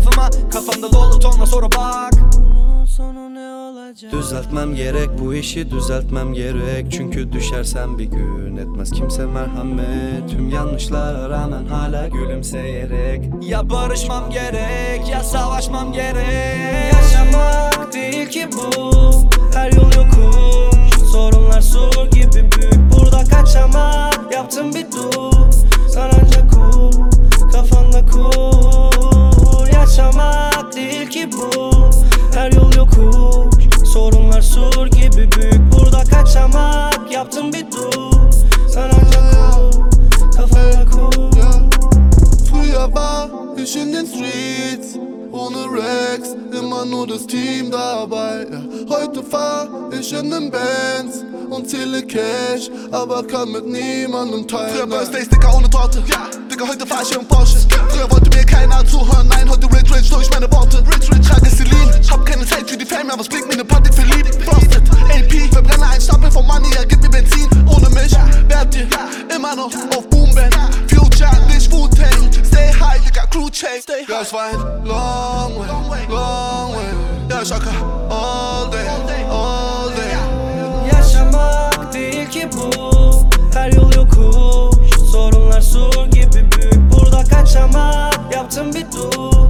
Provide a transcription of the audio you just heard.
lafıma. Kafamda dolu tonla sonra bak. Sonu ne olacak? Düzeltmem gerek, bu işi düzeltmem gerek. Çünkü düşersem bir gün etmez kimse merhamet. Tüm yanlışlara rağmen hala gülümseyerek. Ya barışmam gerek ya savaşmam gerek. Yaşamak değil ki bu, her yol yokuş. Sorunlar sur gibi büyük, burada kaçamak. Yaptım bir dur, sen ancak kur, kafanda kur. Yaşamak değil ki bu, her yol yokuş. Sorunlar sur gibi büyük, burada kaçamak. Yaptım bir dur, sen ancak kur, kafanda kur. Früher war ich in den Streets, ohne Rex, immer nur das Team dabei. Ja, heute fahr ich in den Benz und zähle Cash, aber kann mit niemandem teilen. Früher Birthdays, Digga, ohne Torte. Ja, Digga, heute fahr ich im Porsche. Früher wollte mir keiner zuhören, nein, heute rich durch meine Worte. Rich, trage Celine, hab keine Zeit für die Fame, aber es blinkt mir ne Party verliebt. Frosted, AP, verbrenne ein Stapel von Money, ja, gib mir Benzin. Ohne mich wärt ihr immer noch auf Boomband. Future, nicht Wu-Tang, stay high, Digga, Crew Chase. Ja, es war ein long way, long way. Ja, ich acker all day, all day. Yaşamak değil ki bu, her yol yokuş. Sorunlar sur gibi büyük, burada kaçamak. Yaptım bir dur,